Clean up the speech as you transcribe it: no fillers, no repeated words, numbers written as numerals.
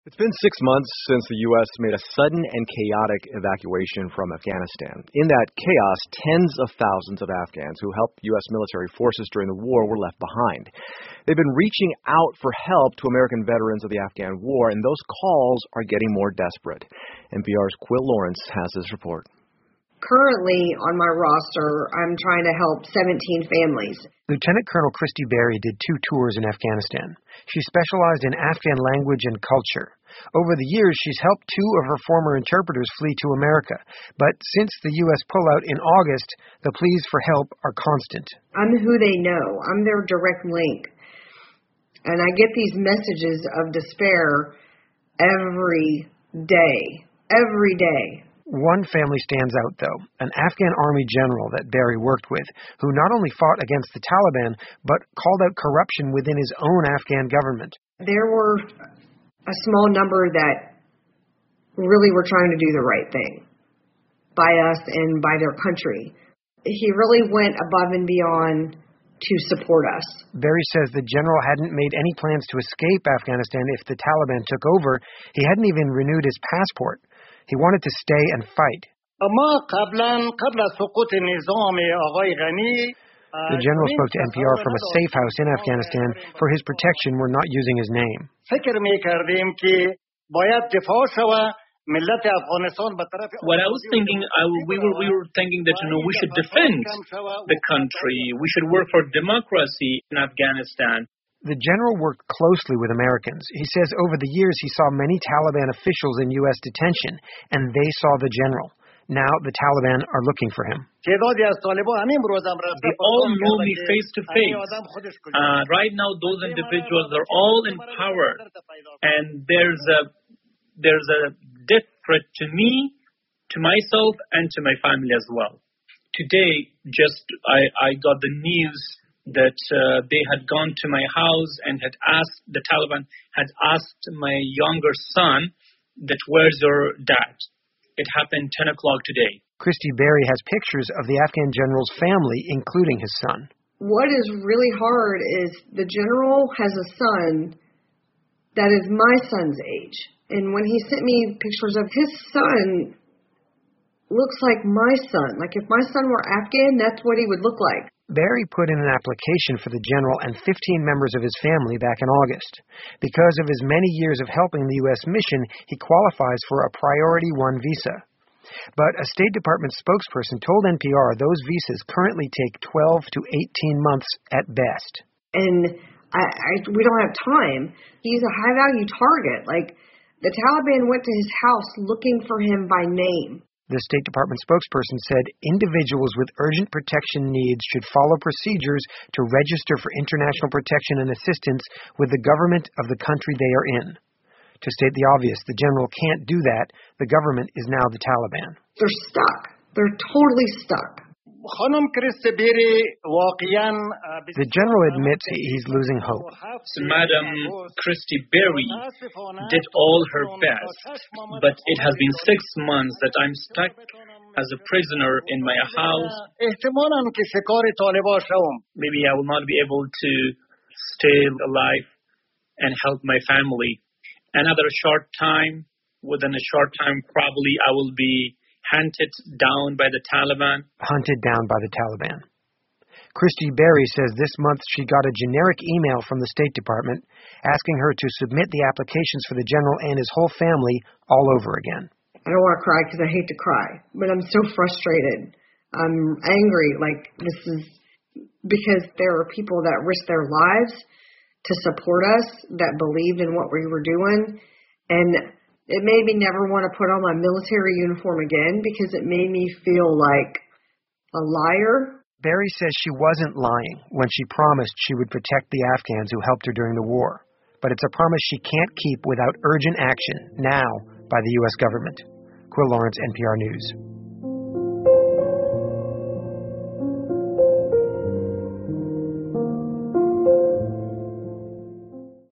It's been 6 months since the U.S. made a sudden and chaotic evacuation from Afghanistan. In that chaos, tens of thousands of Afghans who helped U.S. military forces during the war were left behind. They've been reaching out for help to American veterans of the Afghan war, and those calls are getting more desperate. NPR's Quill Lawrence has this report. Currently on my roster, I'm trying to help 17 families. Lieutenant Colonel Christy Berry did 2 tours in Afghanistan. She specialized in Afghan language and culture. Over the years, she's helped 2 of her former interpreters flee to America. But since the U.S. pullout in August, the pleas for help are constant. I'm who they know. I'm their direct link. And I get these messages of despair every day. Every day. One family stands out, though, an Afghan army general that Berry worked with, who not only fought against the Taliban, but called out corruption within his own Afghan government. There were a small number that really were trying to do the right thing by us and by their country. He really went above and beyond to support us. Berry says the general hadn't made any plans to escape Afghanistan if the Taliban took over. He hadn't even renewed his passport. He wanted to stay and fight. The general spoke to NPR from a safe house in Afghanistan. For his protection, we're not using his name. What I was thinking, we were thinking that, we should defend the country. We should work for democracy in Afghanistan. The general worked closely with Americans. He says over the years he saw many Taliban officials in U.S. detention, and they saw the general. Now the Taliban are looking for him. They all know me face to face. Right now, those individuals are all in power, and there's a death threat to me, to myself, and to my family as well. Today, I got the news that they had gone to my house and the Taliban had asked my younger son that where's your dad? It happened 10 o'clock today. Christy Berry has pictures of the Afghan general's family, including his son. What is really hard is the general has a son that is my son's age. And when he sent me pictures of his son, looks like my son. Like if my son were Afghan, that's what he would look like. Berry put in an application for the general and 15 members of his family back in August. Because of his many years of helping the U.S. mission, he qualifies for a Priority 1 visa. But a State Department spokesperson told NPR those visas currently take 12 to 18 months at best. And we don't have time. He's a high-value target. Like, the Taliban went to his house looking for him by name. The State Department spokesperson said individuals with urgent protection needs should follow procedures to register for international protection and assistance with the government of the country they are in. To state the obvious, the general can't do that. The government is now the Taliban. They're stuck. They're totally stuck. The general admits he's losing hope. So Madam Christy Berry did all her best, but it has been 6 months that I'm stuck as a prisoner in my house. Maybe I will not be able to stay alive and help my family. Within a short time, probably I will be hunted down by the Taliban. Christy Berry says this month she got a generic email from the State Department asking her to submit the applications for the general and his whole family all over again. I don't want to cry because I hate to cry, but I'm so frustrated. I'm angry. Like, this is because there are people that risked their lives to support us, that believed in what we were doing, and it made me never want to put on my military uniform again because it made me feel like a liar. Berry says she wasn't lying when she promised she would protect the Afghans who helped her during the war. But it's a promise she can't keep without urgent action now by the U.S. government. Quill Lawrence, NPR News.